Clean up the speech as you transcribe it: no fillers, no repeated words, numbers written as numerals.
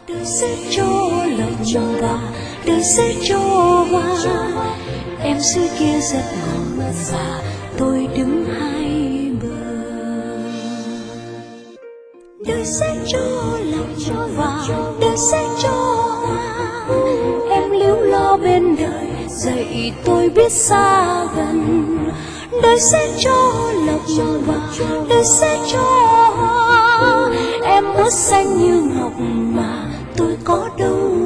Đời sẽ cho lộc và đời sẽ cho hoa. Em xưa kia rất ngọt và tôi đứng hai bờ. Đời sẽ cho lộc và đời sẽ cho hoa. Em líu lo bên đời dạy tôi biết xa gần. Đời sẽ cho lộc và đời sẽ cho hoa. Em ướt xanh như ngọc mà tôi có đâu